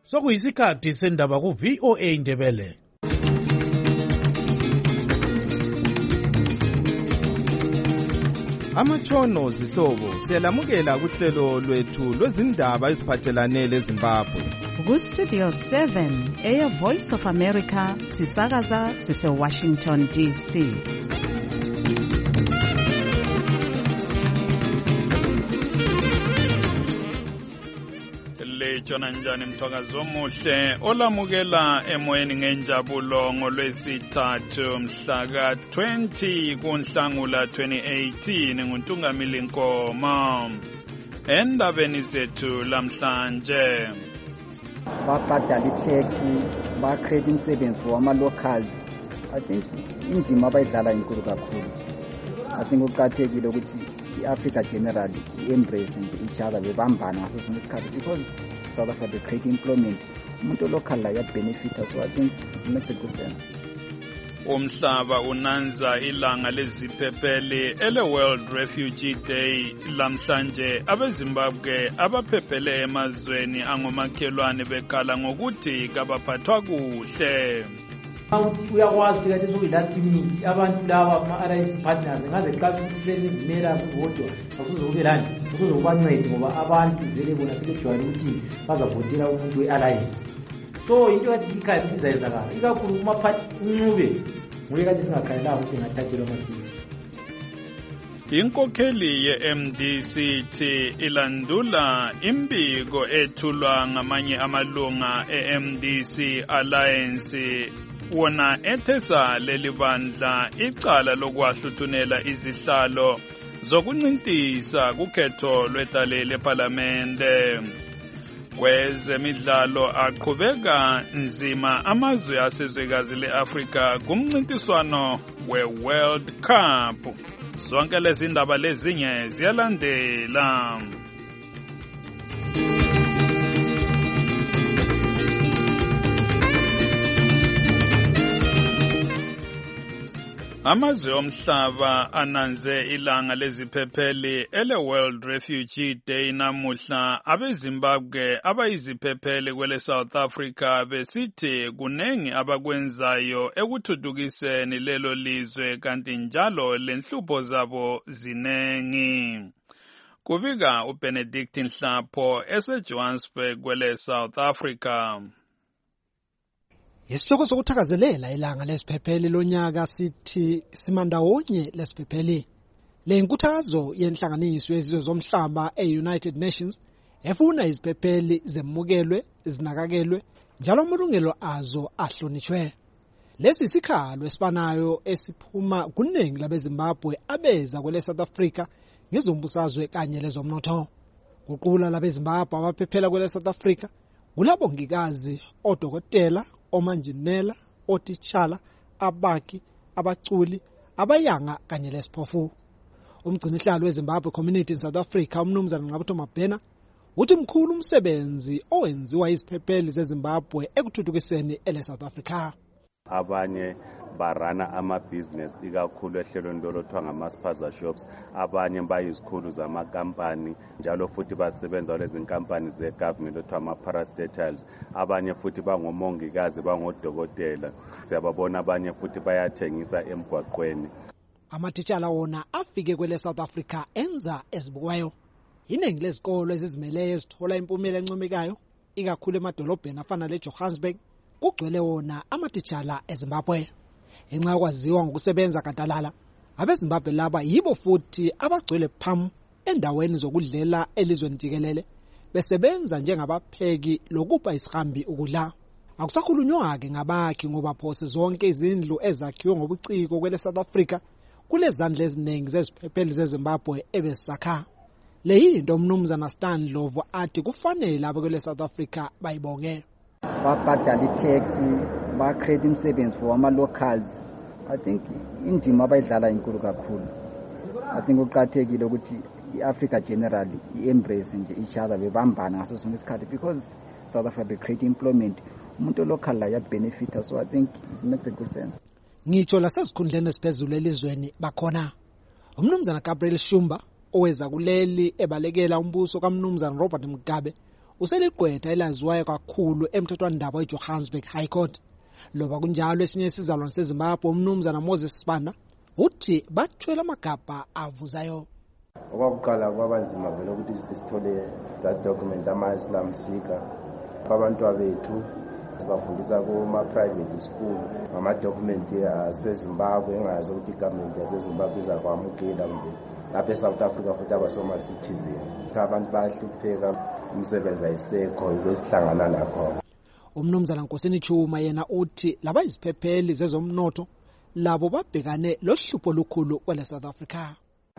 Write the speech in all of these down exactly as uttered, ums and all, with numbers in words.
Sokuyisikhathi sendaba ku V O A Ndebele. Amatshono zihlobo siyalamukela kuhlelo lwethu lwezindaba eziphathelane leZimbabwe. Ku Studio seven eya Voice of America sisakaza sise Washington D C. Jona njani mthwakazi omuhle olamukela emoyeni ngenjabulo ngolwesithathu mhla ka twenty kuNhlangula twenty eighteen nguNtungamili Nkomo. Endabeni zethu lamhlanje baqadala i-tech ba-create imisebenzi wama-locals. I think indima abayidlala inkulu kakhulu. I think kuqakathekile ukuthi i-Africa generally i-embrace nje each other bebambana ngaso sonke isikhathi because South Africa they create employment. Umuntu local la ya-benefita, so I think it makes a good sense. Umhlaba unanza ilanga leziphepheli ele World Refugee Day lamhlanje. abeZimbabwe abaphephele emazweni angomakhelwane bekhala ngokuthi kabaphathwa kuhle. Uyakwazi ukuthi lethi last minute abantu laba ama-R I C partners ngaze xa kuhleli izimela kuvodwa akuzobe lani kuzobancede ngoba abantu vele bona sebejwayele ukuthi bazavotela umuntu we-R I C. So into yathi ikhaya ukuthi izayenzakala ikakhulu kumaphathi uncube nguye kade singakhalelanga ukuthi ngathathelwa amasiko. Inkokheli ye-M D C T ilandula imbiko ethulwa ngamanye amalunga e-M D C Alliance wona ethesa leli bandla icala lokwahluthunela izihlalo zokuncintisa kukhetho lwedale leParlamente. Kwezemidlalo aqhubeka nzima amazwe asezwekazi le-Afrika kumncintiswano we-World Cup. Zonke lezi ndaba lezinye ziyalandela. Amazwe omhlaba ananze ilanga leziphepheli ele World Refugee Day namuhla. abeZimbabwe abayiziphepheli kwele South Africa besithi kunengi abakwenzayo ekuthuthukiseni lelo lizwe kanti njalo lenhlupho zabo zinengi. Kubika uBenedict Nhlapho eseJohannesburg kwele South Africa. Isihloko sokuthakazelela ilanga lesiphepheli lonyaka sithi simandawonye lesiphepheli. Le nkuthazo yenhlanganiso yezizwe zomhlaba e-United Nations efuna iziphepheli zemukelwe, zinakakelwe, njalo amalungelo azo ahlonishwe. Lesi isikhalo esifanayo esiphuma kuningi labeZimbabwe abeza kwele South Africa ngezombusazwe kanye lezomnotho. Kuqula labeZimbabwe abaphephela kwele South Africa kulabongikazi, odokotela, omanjinela, otitshala, abakhi, abaculi, abayanga kanye lesiphofu. Umgcinihlalo weZimbabwe Community in South Africa umnumzana Ngqabutho Mabhena uthi mkhulu umsebenzi owenziwa iziphepheli zeZimbabwe ekuthuthukiseni ele South Africa. Abanye barana ama-business ikakhulu ehlelweni lolothiwa ngama-spaza shops, abanye bayizikhulu zamakampani njalo futhi basebenza lezi nkampani ze-government lothiwa ama-parastatals, abanye futhi bangomongikazi, bangodokotela. Siyababona abanye futhi bayathengisa emgwaqweni. Amatitshala wona afike kwele South Africa enza ezibukwayo. Iningi lezikolo ezizimeleyo ezithola impumela encomekayo ikakhulu emadolobheni afana leJohannesburg kugcwele wona amatitshala eZimbabwe. Enxa yakwaziwa ngokusebenza kadalala, abeZimbabwe laba yibo futhi abagcwele phamu endaweni zokudlela elizweni jikelele besebenza njengabapheki lokupha isihambi ukudla. Akusakhulunywa-ke ngabakhi ngoba phose zonke izindlu ezakhiwe ngobuciko kwele South Africa kulezandla eziningi zeziphepheli zeZimbabwe ebesakha. Le yinto umnumzana Stan Ndlovu athi kufanele abakwele South Africa bayibonge. Baqadala i-tax ba-create imisebenzi wama-locals. I think indima abayidlala inkulu kakhulu. I think kuqakathekile ukuthi i-Africa generally i-embrace nje each other bebambana ngaso sonke isikhathi because South Africa they create employment. Umuntu local la ya-benefita, so I think it makes a good sense. Ngitsho lasesikhundleni esiphezulu elizweni bakhona umnumzana Gabriel Shumba oweza kuleli ebalekela umbuso kaMnumzana Robert Mugabe useliqwetha elaziwayo kakhulu emthethwandaba weJohannesburg High Court. Loba kunjalo esinye isizalwane seZimbabwe umnumzana Moses Sibanda uthi bathwele amagabha avuzayo. Okwakuqala kwabanzima vele ukuthi sisithole that document ama-Islam Seeker abantu abethu sibafundisa kuma-private school ngama-document asezimbabwe engazi ukuthi igovernment yasezimbabwe izakwamukela kumbe lapha eSouth Africa futhi abasoma-citizen. Abantu bayahlupheka, umsebenzi ayisekho ibesihlangana nakho. Umnumzana Nkosini Chuma yena uthi laba iziphepheli zezomnotho labo babhekane lohlupho olukhulu kwele South Africa.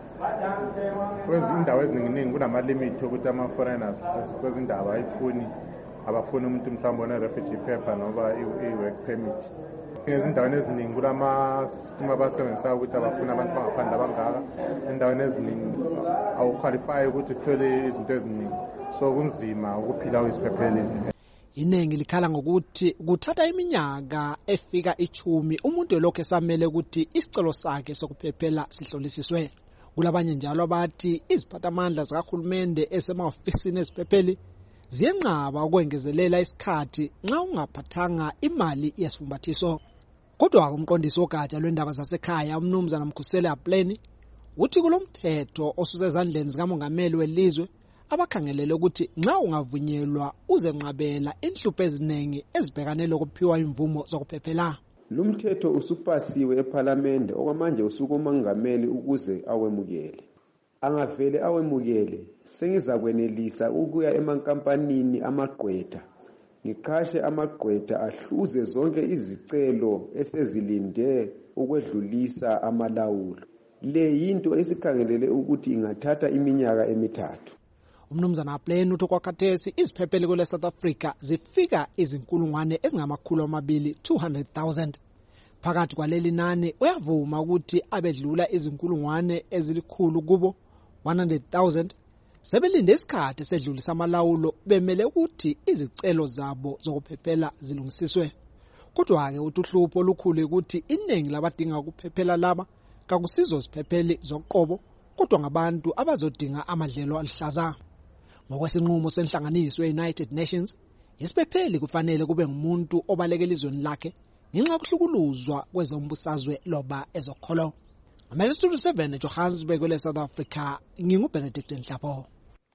Kwezindawo eziningi kunama-limit ukuthi ama-foreigners kwezindawo ayifuni abafuni umuntu mhlawumbe one-refugee paper noma i-work permit. Ezindaweni eziningi kulama-system abasebenzisayo ukuthi abafuni abantu bangaphandle abangaka. Endaweni eziningi awuqualify ukuthi uthole izinto eziningi, so kunzima ukuphila uyisiphepheli. Iningi likhala ngokuthi kuthatha iminyaka efika ichumi umuntu lokho esamele ukuthi isicelo sakhe sokuphephela sihlolisiswe. Kulabanye njalo abathi iziphathamandla zikahulumende esemahofisini eziphepheli ziyenqaba ukwengezelela isikhathi nxa ungaphathanga imali yesifumbathiso. Kodwa umqondisi wogatsha lwendaba zasekhaya umnumzana Mkhuseli Apleni uthi kulomthetho osusezandleni zikamongameli welizwe abakhangelele ukuthi nxa ungavunyelwa uzenqabela inhlupho eziningi ezibhekane lokuphiwa imvumo zokuphephela. Lumthetho usupasiwe eParliament okwamanje usukumongameli ukuze awemukele. Angavele awemukele sengizakwenelisa ukuya emankampanini amagqwetha ngiqhashe amagqwetha ahluze zonke izicelo esezilinde ukwedlulisa amalawulo. Le yinto esikhangelele ukuthi ingathatha iminyaka emithathu. Umnumzana Apleni uthi kwakhathesi iziphepheli kwele South Africa zifika izinkulungwane ezingamakhulu amabili two hundred thousand. Phakathi kwaleli nani uyavuma ukuthi abedlula izinkulungwane ezilikhulu kubo one hundred thousand sebelinde isikhathi sedlulisa amalawulo bemele ukuthi izicelo zabo zokuphephela zilungisiswe. Kodwa ke uthi uhlupho olukhulu ukuthi iningi labadinga ukuphephela laba kakusizo ziphepheli zoqobo kodwa ngabantu abazodinga amadlelo alihlaza. Ngokwesinqumo senhlanganiso ye-United Nations, isiphepheli kufanele kube ngumuntu obaleka elizweni lakhe ngenxa kuhlukuluzwa kwezombusazwe loba ezokholo. Amestudio seven eJohannesburg kwele South Africa, nginguBenedict Nhlapo.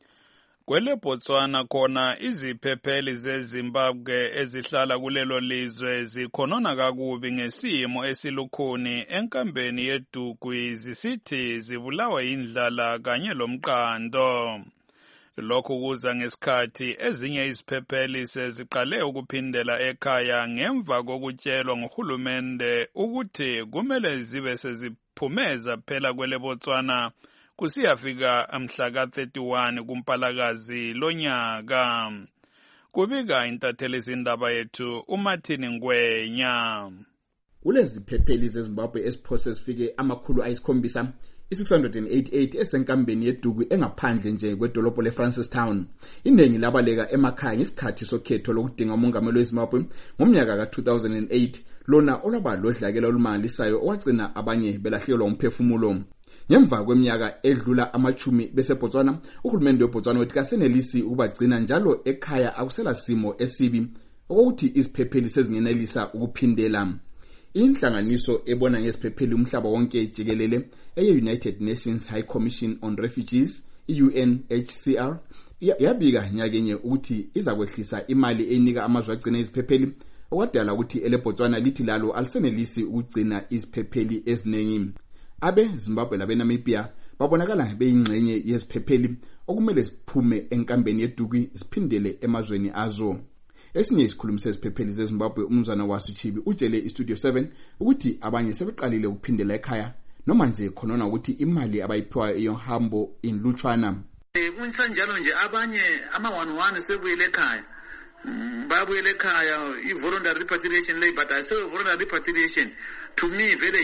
Kwele Botswana khona iziphepheli zeZimbabwe ezihlala kulelo lizwe zikhonona kakubi ngesimo esilukhuni enkambeni yeDugwi zisithi zibulawa indlala kanye lomqando. Lokhu kuza ngesikhathi ezinye iziphepheli seziqale ukuphindela ekhaya ngemva kokutshelwa nguhulumende ukuthi kumele zibe seziphumeza phela kwele Botswana kusiyafika mhla ka thirty-one kuMpalakazi lonyaka. Kubika intatheli izindaba yethu uMartin Ngwenya. Kulezi ziphepheli zeZimbabwe esiphose sifike amakhulu ayisikhombisa i-six hundred eighty-eight esenkambeni yeDugwi engaphandle nje kwedolobho leFrancistown. Iningi labaleka emakhaya ngesikhathi sokhetho lokudinga umongameli weZimbabwe ngomnyaka ka two thousand eight lona olwaba lodlakela olumangalisayo owagcina abanye belahlelwa umphefumulo. Ngemva kweminyaka edlula amachumi bese Botswana, uhulumende weBotswana uthi kasenelisi ukubagcina njalo ekhaya akusela simo esibi ukuthi iziphepheli sezingenelisa ukuphindela. Inhlanganiso ebona ngesiphepheli umhlaba wonke jikelele eye-United Nations High Commission on Refugees, I-U N H C R, yabika nyakenye ukuthi izakwehlisa imali enika amazwe agcina iziphepheli okwadala ukuthi eleBotswana lithi lalo alisenelisi ukugcina iziphepheli eziningi. Abe Zimbabwe labe Namibia babonakala beyingcenye yeziphepheli okumele siphume enkambeni yeDugwi siphindele emazweni azo. Esinye isikhulumi seziphepheli zeZimbabwe umnumzana Wasuchibi utshele iStudio seven ukuthi abanye sebeqalile ukuphindela ekhaya noma nje khonona ukuthi imali abayiphiwa eyohambo inlutshwana. Kunsanjalo nje abanye ama one one sebuyele ekhaya. Babuyele ekhaya i-voluntary repatriation lay, but I say voluntary repatriation to me vele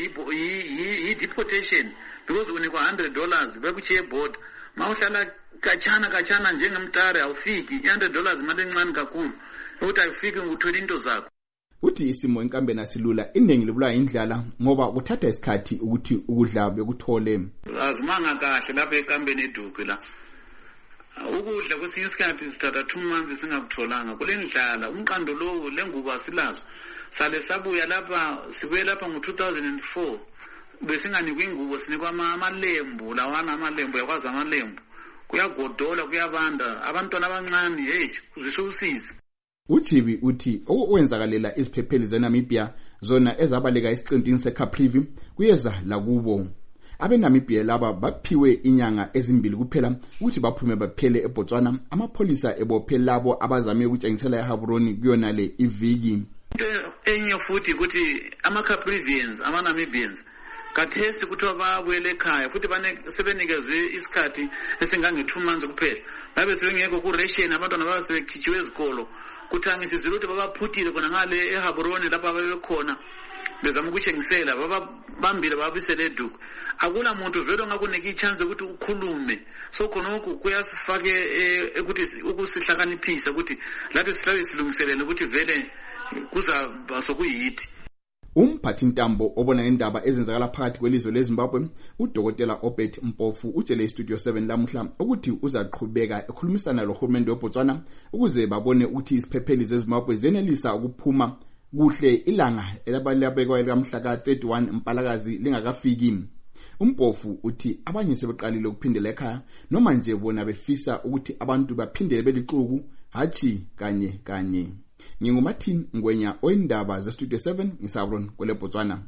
yi deportation because unikwa one hundred dollars bekuchiye board mawuhlala kachana kachana njengemtare awufiki one hundred dollars imali encane kakhulu ukuthi ayifiki nguthola into zakho. Uthi isimo enkambeni asilula iningi libulawa indlala ngoba kuthatha isikhathi ukuthi ukudla bekuthole. Azimanga kahle lapha enkambeni eDugwi la. ukudla kwesinye isikhathi sithatha two months singakutholanga kule ndlala umqando lowo lengubo asilazo sale sabuya lapha sibuye lapha ngo two thousand four besinganikwa ingubo sinikwa amalembu lawana amalembu yakwazi amalembu kuyagodola kuyabanda abantwana abancane hey kuzisho usizi. uJibi uthi okwenzakalela iziphepheli zeNamibia zona ezabaleka isiqintini seCaprivi kuyeza lakubo. abeNamibia laba baphiwe inyanga ezimbili kuphela ukuthi baphume baphele eBotswana amapholisa ebophe labo abazame ukutshengisela eHaburoni kuyona le iviki. enye futhi ukuthi ama-Caprivians ama-Namibians kathesti ukuthi babuyele ekhaya futhi sebenikezwe isikhathi esingange two months kuphela babe sebengekho ku-ration abantwana babe sebekhitshiwe ezikolo kuthi angisizile ukuthi babaphuthile khona ngale eHaburoni lapha babekhona bezama ukutshengisela babambile babisele eduku akula muntu vele ongakunika ichance ukuthi ukhulume so khonokho kuyasifake ukuthi ukusihlakaniphisa ukuthi lathi sihlale silungiselele ukuthi vele kuzaba sokuyithi. umphathi ntambo obona indaba ezenzakala phakathi kwelizwe leZimbabwe uDokotela Obert Mpofu utshele iStudio seven lamuhla ukuthi uzaqhubeka ekhulumisana lohulumende weBotswana ukuze babone ukuthi iziphepheli zeZimbabwe zenelisa ukuphuma kuhle ilanga elabalabekwa elamhla ka thirty-one Mpalakazi lingakafiki. uMpofu uthi abanye sebeqalile ukuphindela ekhaya noma nje bona befisa ukuthi abantu baphindele belixuku hathi kanye kanye. Ngingumathini Ngwenya oyindaba zeStudio seven ngisabron kwele Botswana.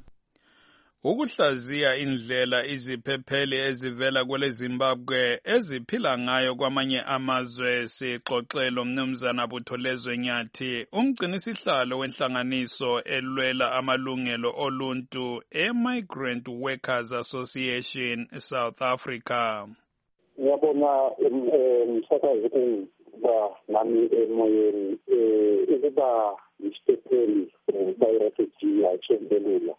Ukuhlaziya indlela iziphepheli ezivela kwele Zimbabwe eziphila ngayo kwamanye amazwe sixoxelo mnumzana Butholezwe Nyathi umgcinisihlalo wenhlanganiso elwela amalungelo oluntu eMigrant Workers Association South Africa. Ngiyabona umsakazi ba nami emoyeni ukuba isiphepheli bayirefugee yachembelula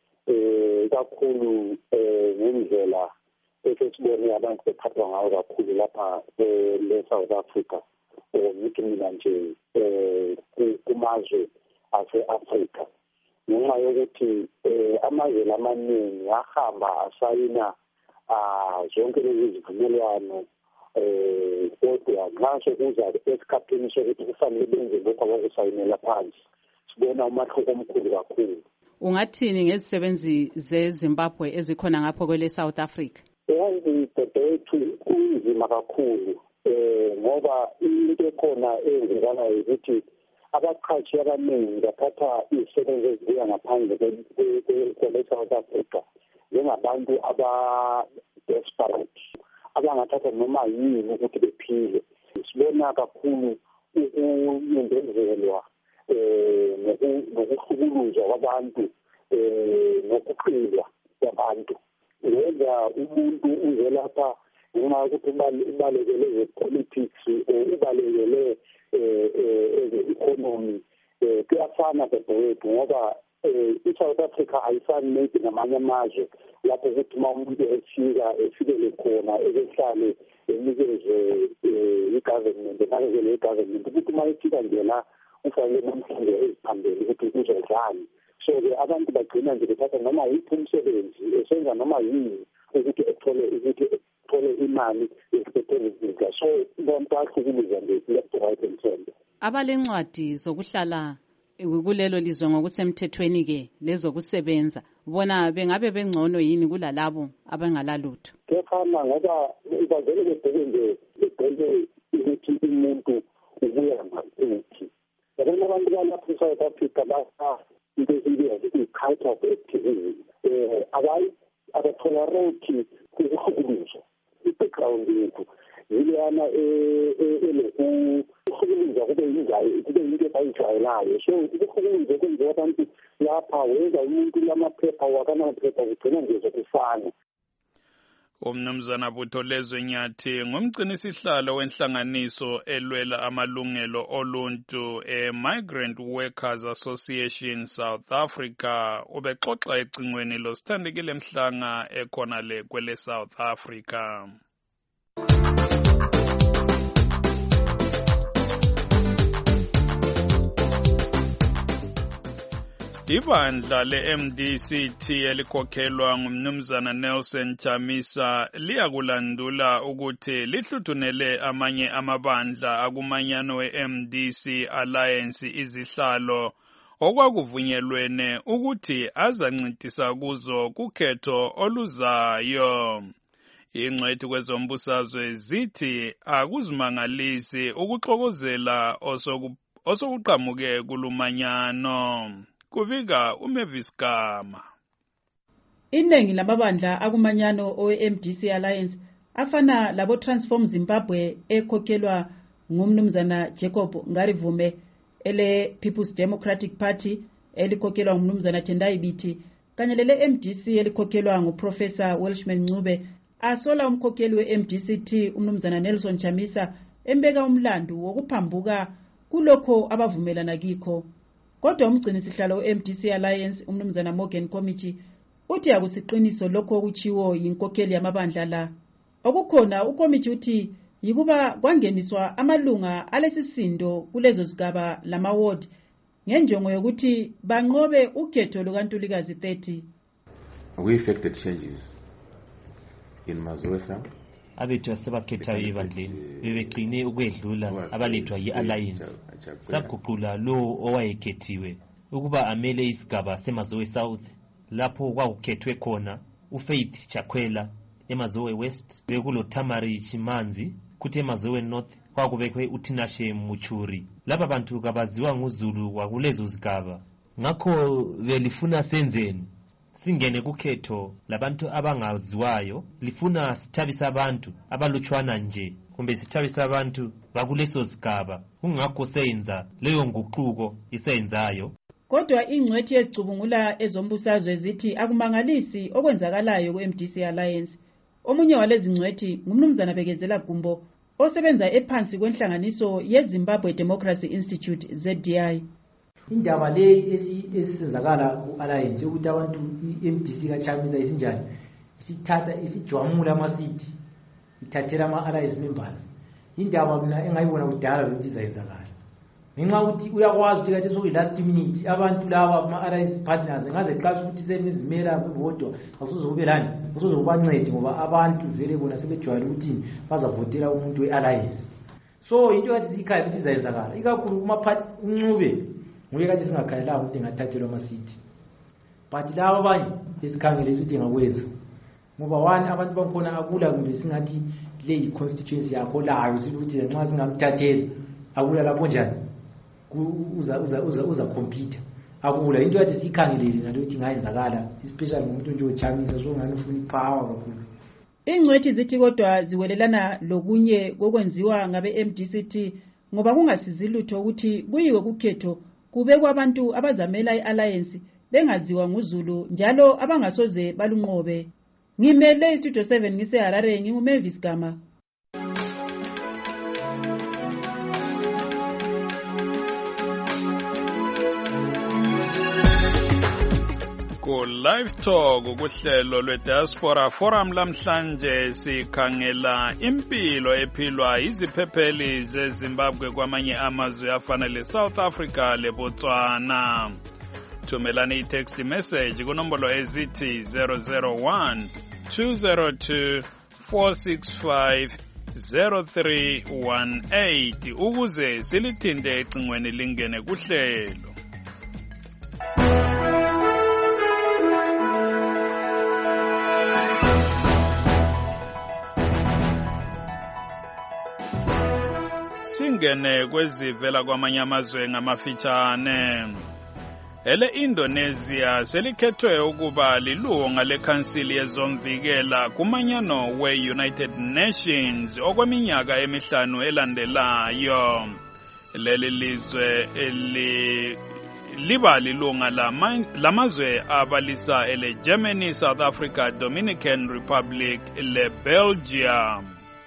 eh kakhulu ngendlela esesibone abantu bephathwa ngayo kakhulu lapha e South Africa ngithi mina nje kumazwe ase-Africa ngenxa yokuthi amazwe amaningi ahamba asayina zonke lezi zivumelwano eh kodwa nxa sekuza esikhathini sokuthi kufanele benze lokho abakusayinela phansi sibona umahluko omkhulu kakhulu. Ungathini ngezisebenzi zeZimbabwe ezikhona ngapho kwele South Africa? Yazi dadethu kunzima kakhulu eh ngoba into ekhona eyenzekala ukuthi abaqhashi abaningi bathatha izisebenzi ezibuya ngaphandle kwele South Africa njengabantu aba desperate abangathatha noma yini ukuthi bephile. Sibona kakhulu ukunyendezelwa eh nokuhlukuluzwa kwabantu eh nokuqilwa kwabantu. Yenza umuntu uzelapha ngenxa yokuthi ubalekele ze-politics ubalekele economy kuyafana dadewethu ngoba i-South Africa ayifani maybe namanye amazwe lapho ukuthi uma umuntu efika efikele khona ekehlale enikeze i-government enakekele i-government ukuthi uma efika nje la ufanele namhlanje eziphambili ukuthi kuzodlani. So-ke abantu bagcina nje bethatha noma yiphi umsebenzi esenza noma yini ukuthi ethole ukuthi ethole imali eziphethelezika. So abantu bahlukuluza nje left right and center. Abalencwadi zokuhlala kulelo lizwe ngokusemthethweni ke lezokusebenza bona bengabe bengcono yini kulalabo abangalalutho? Kefana ngoba bazele besebenze bedele ukuthi umuntu ubuya ngaphakathi. Yabona abantu balapha eSouth Africa basa into ezibiza i-culture of activism. Eh abayi abatolerate ukuhlukuluzwa. I-background yethu yilana eh ukuhlukuluzwa kube yinjayi kube yinto bayijwayelayo. So ukuhlukuluzwa kwenziwa abantu lapha wenza umuntu lamaphepha wakanaphepha kugcina nje zokufana. Umnumzana Butholezwe Nyathi ngumgcinisihlalo wenhlanganiso elwela amalungelo oluntu eMigrant Workers Association South Africa ubexoxa ecingweni losithandekile Mhlanga ekhona le kwele South Africa. Ibandla le-M D C T elikhokhelwa ngumnumzana Nelson Chamisa liyakulandula ukuthi lihluthunele amanye amabandla akumanyano we-M D C Alliance izihlalo okwakuvunyelwene ukuthi azancintisa kuzo kukhetho oluzayo. Ingcwethi kwezombusazwe zithi akuzimangalisi ukuxokozela osokuqhamuke kulumanyano. Kuvika uMavis Gama. Iningi lamabandla akumanyano owe-M D C Alliance afana labo Transform Zimbabwe ekhokhelwa ngumnumzana Jacob Ngarivume, ele People's Democratic Party elikhokhelwa ngumnumzana Tendai Biti, kanye lele M D C elikhokhelwa nguProfessor Welshman Ncube, asola umkhokheli we-M D C T umnumzana Nelson Chamisa embeka umlandu wokuphambuka kulokho abavumelana kikho. Kodwa umgcinisihlalo we-M D C Alliance umnumzana Morgan Committee uthi akusiqiniso lokho okuchiwo yinkokheli yamabandla la. Okukhona ukomiti uthi yikuba kwangeniswa amalunga alesisindo kulezo zigaba lama-ward ngenjongo yokuthi banqobe ukhetho lukaNtulikazi thirty. We effected changes in Mazoe South. Abethu asebakhethayo ebandleni bebegcine ukwedlula abalethwa yi-Alliance. Saguqula lo owayekhethiwe ukuba amele isigaba seMazoe South lapho kwakukhethwe khona uFaith Chakwela eMazoe West, bekulo Tamari Chimanzi, kuthi eMazoe North kwakubekwe uTinashe Muchuri. Laba bantu kabaziwa nguZulu wakulezo zigaba. Ngakho belifuna senzeni singene kukhetho labantu abangaziwayo, lifuna sithabisa abantu abalutshwana nje kumbe sithabisa abantu bakuleso sigaba. Kungakho senza leyo nguquko isenzayo. Kodwa ingcwethi ezicubungula ezombusazwe zithi akumangalisi okwenzakalayo ku-M D C Alliance. Omunye walezi ngcwethi ngumnumzana Bekezela Gumbo osebenza ephansi kwenhlanganiso yeZimbabwe Democracy Institute Z D I. Indaba le esizakala ku-Alliance ukuthi abantu i-M D C kaChamisa isinjani isithatha isijwamula amasiti ithathela ama-Alliance members. Indaba mina engayibona kudala ukuthi izayenzakala. Ngenxa ukuthi uyakwazi ukuthi kathi sokuyi last minute abantu laba ama-Alliance partners ngaze qasha ukuthi senizimela bodwa akusoze kube lani akusoze kubancede ngoba abantu vele bona sebejwayele ukuthi bazavotela umuntu we-Alliance. So into yathi ikhaya ukuthi izayenzakala ikakhulu kuma Ncube nguye kade singakhalelanga ukuthi ngathathelwa amasiti, but laba abanye esikhangele ukuthi ngakwenza ngoba one abantu bakhona akula kumbe singathi le i-constituency yakho layo siluthi nxa singamthathela akula lapho njani uza uza uza uza complete akula into yathi sikhangelele nalokuthi ngayenzakala especially ngomuntu nje ochamisa so ngani ufuna ipower kakhulu. Ingcwethi zithi kodwa ziwelelana lokunye kokwenziwa ngabe-M D C T ngoba kungasizi lutho ukuthi kuyiwe kukhetho kube kwabantu abazamela i-Alliance bengaziwa nguZulu njalo abangasoze balunqobe. Ngimele iStudio seven ngiseHarare nginguMavis Gama. Ku live talk kuhlelo lwe-Diaspora Forum lamhlanje sikhangela impilo ephilwa iziphepheli zeZimbabwe kwamanye amazwe afana le-South Africa le-Botswana. Thumelani i-text message kunombolo ezithi zero zero one two zero two four six five zero three one eight ukuze silithinte ecingweni lingene kuhlelo. Singene kwezivela kwamanye amazwe ngamafitshane. Ele Indonesia selikhethwe ukuba lilunga lekhansili yezomvikela kumanyano we-United Nations okweminyaka emihlanu elandelayo. Leli lizwe eli liba lilunga lamazwe abalisa ele Germany, South Africa, Dominican Republic, le Belgium.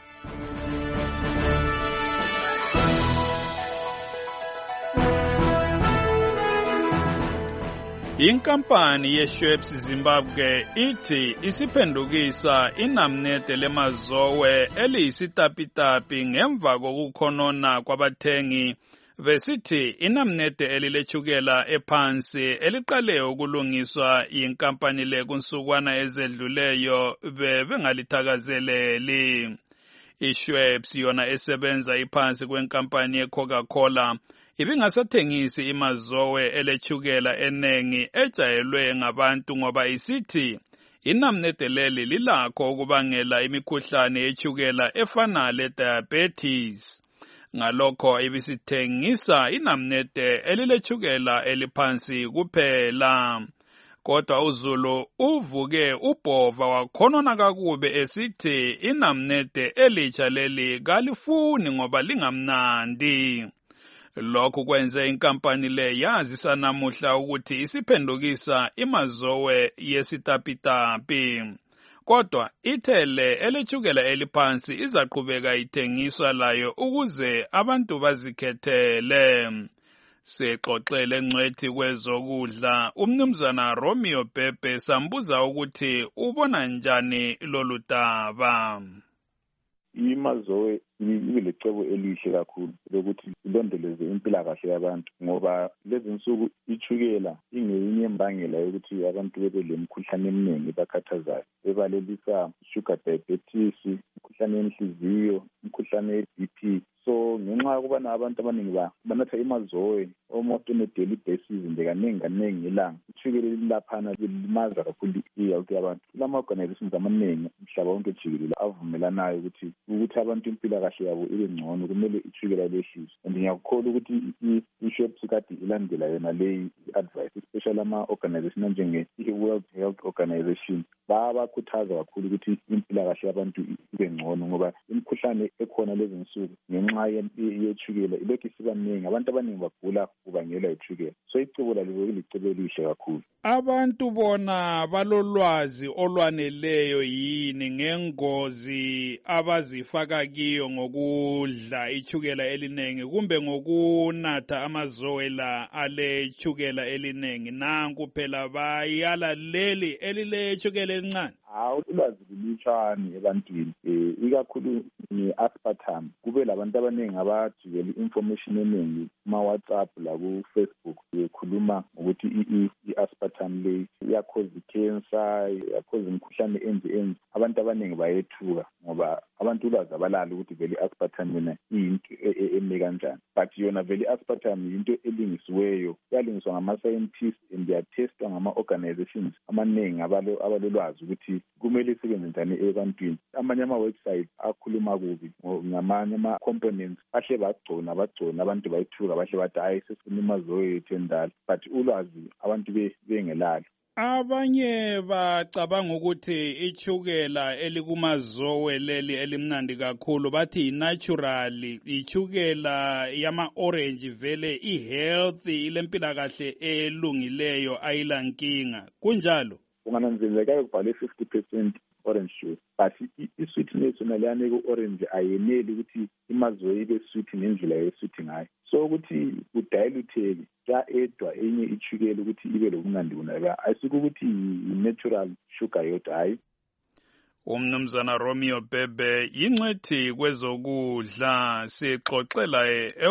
Inkampani ye-Schweppes Zimbabwe ithi isiphendukisa inamnede lemazowe eliyisitapitapi ngemva kokukhonona kwabathengi besithi inamnede elilechukela ephansi eliqale ukulungiswa yinkampani le kunsukwana ezedluleyo bebengalitakazeleli. iSchweppes yona esebenza iphansi kwenkampani yeCoca-Cola ibingasathengisi imazowe elechukela enengi ejayelwe ngabantu ngoba isithi inamnede leli lilakho ukubangela imikhuhlane yechukela efana le-diabetes. Ngalokho ibisithengisa inamnede elilechukela eliphansi kuphela. Kodwa uZulu uvuke ubhova wakhonona kakube esithi inamnede elitsha leli kalifuni ngoba lingamnandi. Lokhu kwenze inkampani le yazisa namuhla ukuthi isiphendukisa imazowe yesitapitapi. Kodwa ithele elechukela eliphansi izaqhubeka ithengiswa layo ukuze abantu bazikhethele. Sexoxele ngcwethi kwezokudla umnumzana Romeo Bhebhe sambuza ukuthi ubona njani lolu daba. Imazowe ilicebo elihle kakhulu lokuthi ilondoleze impilakahle yabantu ngoba lezi nsuku ichukela ingeyinye imbangela yokuthi abantu bebe lemikhuhlane eminingi bakhathazayo bebalelisa sugar diabetes, imikhuhlane yenhliziyo, imikhuhlane ye-B P. So ngenxa yokuba abantu abaningi banatha imazowe almost on a daily basis nje kaningi kaningi ngelanga, ichukela lilaphana lilimaza kakhulu i-health yabantu. Kulama organizations amaningi umhlaba wonke jikelele avumelanayo ukuthi ukuthi abantu impilakahle yabo ibe ngcono kumele ichukela lehliswe. And ngiyakholwa ukuthi iShweppes kade ilandela yona le advice, especially ama organizations njenge i-World Health Organization bayakhuthaza kakhulu ukuthi impilakahle yabantu ibe ngcono ngoba imikhuhlane ekhona lezi nsuku ngenxa yechukela ilokhu isiba miningi, abantu abaningi bagula kubangela ichukela. So icebo lalo licebo elihle kakhulu. Abantu bona balolwazi olwaneleyo yini ngengozi abazifaka kiyo ngokudla ichukela elinengi kumbe ngokunatha amazowe la alechukela elinengi? Nanku phela bayala leli elilechukela elincane. Hawu, ulwazi lulutshwane ebantwini, eh ikakhulu nge-aspartame. Kube labantu abaningi abajikela information eningi kuma WhatsApp la ku Facebook bekhuluma ukuthi i-aspartame le iyakhoza cancer, iyakhoza imikhuhlane enje enje. Abantu abaningi bayethuka ngoba abantu ulwazi abalala ukuthi vele i-aspartame yona iyinto eme kanjani. But yona vele i-aspartame yinto elingisiweyo, yalungiswa ngama-scientists and yatestwa ngama-organizations amaningi abalolwazi ukuthi kumele isebenze njani ebantwini. Amanye ama-websites akhuluma kubi ngamanye ama-components bahle bagcona bagcona abantu bayithuka bahle bathi hayi sesifuna imazowe yethu endala, but ulwazi abantu bengelalo. Abanye bacabanga ukuthi ichukela elikumazowe leli elimnandi kakhulu bathi natural, ichukela yama orange vele i-healthy, ilempilakahle elungileyo ayilankinga. Kunjalo? Ungananzeleka kubhale fifty percent orange juice, but i-sweetness naliyane ku-orange ayeneli ukuthi imazowe ibe sweet ngendlela ye-sweet ngayo. So ukuthi udiluteke ja edwa enye ichukela ukuthi ibe lobunandi kunaka, ayisuka ukuthi i-natural sugar yodwa hayi. Umnumzana Romeo Bhebhe yingcwethi kwezokudla sixoxela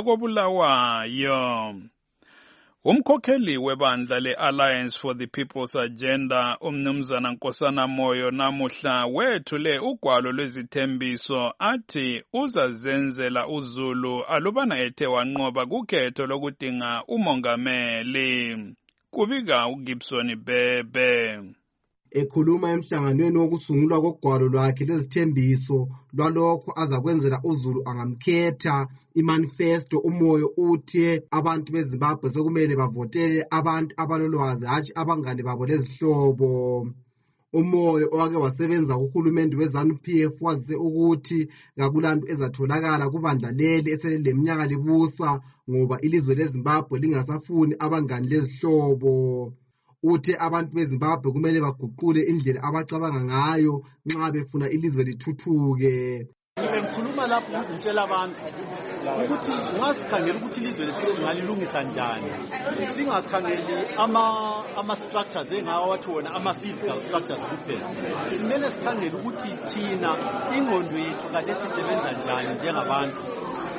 ekobulawayo. Umkhokheli webandla le-Alliance for the People's Agenda umnumzana Nkosana Moyo namuhla wethule ugwalo lwezithembiso athi uzazenzela uZulu alubana ethe wanqoba kukhetho lokudinga umongameli. Kubika uGibson Bhebhe. Ekhuluma emhlanganweni wokusungulwa kogwalo lwakhe lwezithembiso lwalokho azakwenzela uZulu angamkhetha, imanifesto uMoyo uthi abantu beZimbabwe sekumele bavotele abantu abalolwazi hatshi abangane babo lezihlobo. Umoyo owake wasebenza kuhulumende we-ZANU-P F wazise ukuthi kakulanto ezatholakala kubandla leli eseleminyaka libusa ngoba ilizwe leZimbabwe lingasafuni abangane lezihlobo. Uthe abantu beZimbabwe kumele baguqule indlela abacabanga ngayo nxa befuna ilizwe lithuthuke. Ngikhuluma lapho ngitshela abantu ukuthi ngasikhangela ukuthi ilizwe lethu singalilungisa njani. Singakhangeli ama ama structures engawo wathi wona ama physical structures kuphela. Simele sikhangele ukuthi thina ingqondo yethu kade sisebenza njani njengabantu.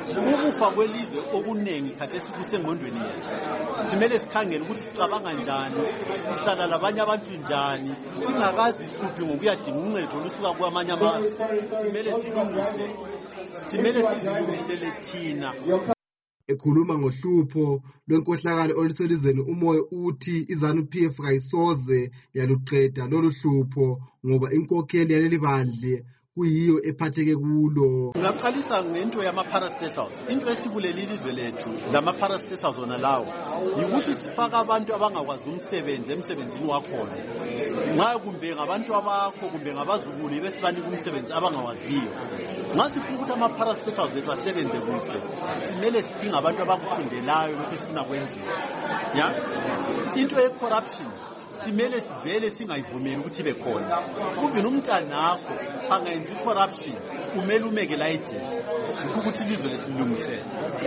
ukufa kwelizwe okuningi khathesi kusengqondweni yethu. Simele sikhangele ukuthi sicabanga njani, sihlala labanye abantu njani, singakazi hluphi ngokuyadinga uncedo olusuka kwamanye amazwe. Simele silungise, simele sizilungisele thina. Ekhuluma ngohlupho lwenkohlakalo oluselizweni, umoya uthi iZANU-P F kayisoze yaluqeda lolu hlupho ngoba inkokheli yaleli bandle kuyiyo ephatheke kulo. Ngaqalisa ngento yama-parastatals. Into esibulele ilizwe lethu ngama-parastatals ona lawo yikuthi sifaka abantu abangakwazi umsebenzi emsebenzini wakhona. Nxa kumbe ngabantu abakho kumbe ngabazukulu besibanika umsebenzi abangawaziyo. Nxa sifuna ukuthi ama-parastatals ethu asebenze kuhle, simele sidinga abantu abakufundelayo lokhu esifuna kwenziwa. Ya? Into ye-corruption simele sivele singayivumeli ukuthi ibe khona. Kube nomntanakho angayenzi corruption, umele umeke la ejele. Ukuthi ilizwe lethu lilungisele.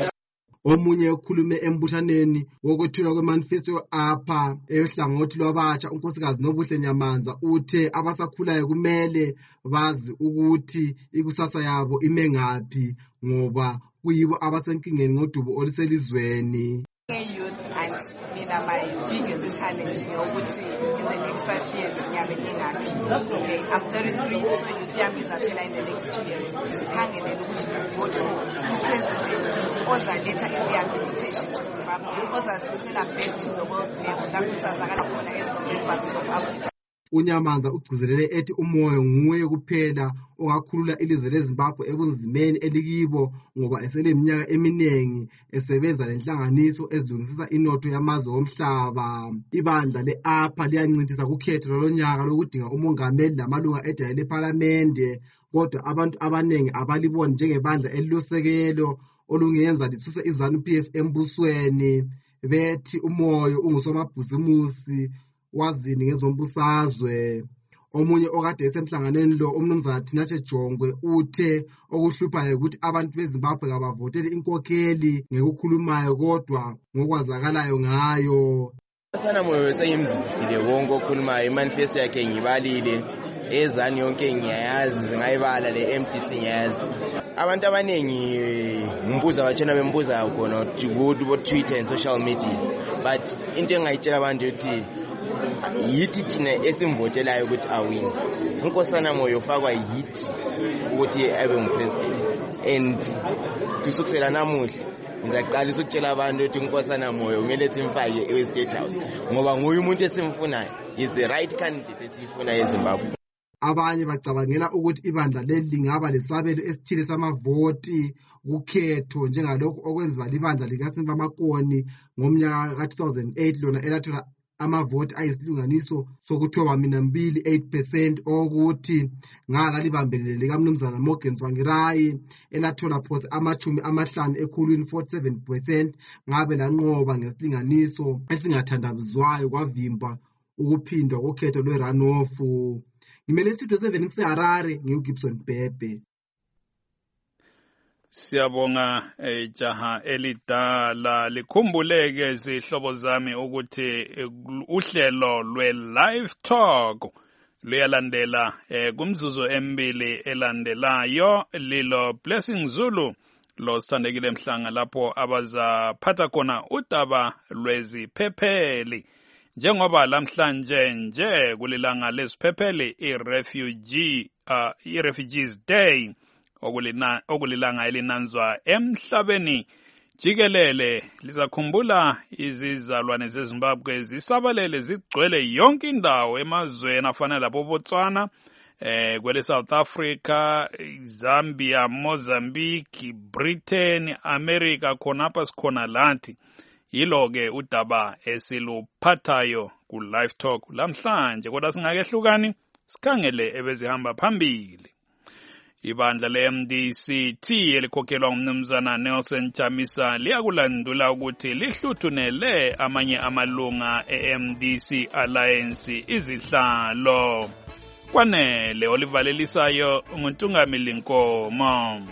Omunye ukhulume embuthaneni wokwethula kwemanifesto apha ehlangothi lwabatsha, unkosikazi Nobuhle Nyamanza uthe abasakhulayo kumele bazi ukuthi ikusasa yabo ime ngaphi ngoba kuyibo abasenkingeni ngodubo oluselizweni. Youth and mina my biggest challenge ukuthi in the next five years ngiyabe ngingaphi. Okay, I'm thirty-three, so youth yami izaphela in the next two years. Sikhangele ukuthi uvote president ozaletha i-rehabilitation to Zimbabwe, ozasibisela back to the world map lapho sazakala khona as the of Africa. uNyamanza ugcizelele ethi umoya nguye kuphela ongakhulula ilizwe leZimbabwe ebunzimeni elikibo ngoba eseleminyaka eminengi esebenza lenhlanganiso ezilungisisa inotho yamazwe omhlaba. Ibandla le-APA liyancintisa kukhetho lolonyaka lokudinga umongameli lamalunga edaya lePhalamende, kodwa abantu abanengi abaliboni njengebandla elilosekelo olungenza lisuse iZANU-P F embusweni. Bethi umoya ungusomabhuzimusi wazini ngezombusazwe. Omunye okade esemhlanganweni lo umnumzana Tinashe Jongwe uthe okuhluphayo ukuthi abantu beZimbabwe kabavoteli inkokheli ngekukhulumayo kodwa ngokwazakalayo ngayo. Sana moyo sengimzisile wonke okhulumayo, imanifesto yakhe ngibalile, eZANU yonke ngiyayazi, ngayibala le M D C ngiyazi. Abantu abanengi ngibuza batshena bembuza khona ku Twitter and social media, but into engayitshela abantu ukuthi yithi thina esimvotelayo ukuthi awin. Unkosana Moyo ufakwa yithi ukuthi abe umpresident, and kusukela namuhla ngizaqalisa ukutshela abantu ukuthi unkosana Moyo kumele simfake e-State House ngoba nguye umuntu esimfunayo, is the right candidate esifuna eZimbabwe. Abanye bacabangela ukuthi ibandla leli lingaba lesabelo esithile samavoti kukhetho njengalokho okwenziwa libandla likaSimba Makoni ngomnyaka ka two thousand eight lona elathola amavoti ayisilinganiso sokuthoba mina mbili eight percent okuthi ngala libambelele likamnumzana Morgan Tsvangirai elathola phose amachumi amahlanu ekhulwini forty-seven percent ngabe lanqoba ngesilinganiso esingathandabuzwayo kwavimba ukuphindwa kokhetho lwe-runoff. Ngimele Studio seven kuseHarare, ngiuGibson Bhebhe. Siyabonga ejaha elidala, likhumbuleke zihlobo zami ukuthi uhlelo lwe-Live Talk luyalandela kumzuzu embili elandelayo, lilo Blessing Zulu lo sithandekile Mhlanga lapho abazaphatha khona udaba lweziphepheli. Njengoba lamhlanje nje kulilanga lesiphepheli i-refugee uh, i-refugees day okulina okulilanga elinanzwa emhlabeni jikelele, lizakhumbula izizalwane zeZimbabwe zisabalele zigcwele yonke indawo emazweni afana lapho Botswana, eh kwele South Africa, Zambia, Mozambique, Britain, America, khonapha sikhona lanti. Yilo-ke udaba esiluphathayo ku-Live Talk lamhlanje, kodwa singakehlukani sikhangele ebezihamba phambili. Ibandla le-M D C T elikhokhelwa ngumnumzana Nelson Chamisa liyakulandula ukuthi lihluthunele amanye amalunga e-M D C Alliance izihlalo. Kwanele olivalelisayo nguNtungamili Nkomo.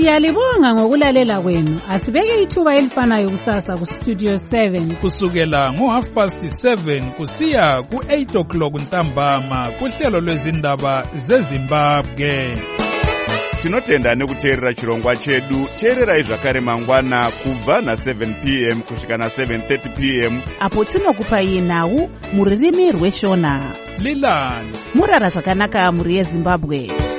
Siyalibonga ngokulalela kwenu. Asibeke ithuba elifanayo kusasa ku Studio seven. Kusukela ngo half past seven kusiya ku eight o'clock ntambama kuhlelo lwezindaba zeZimbabwe. Tinotenda nekuteerera chirongwa chedu. Teererai zvakare mangwana kubva na seven p m kusvika na seven thirty p m apo tinokupai nhau muririmi rweshona. Lilani murara zvakanaka muri yeZimbabwe.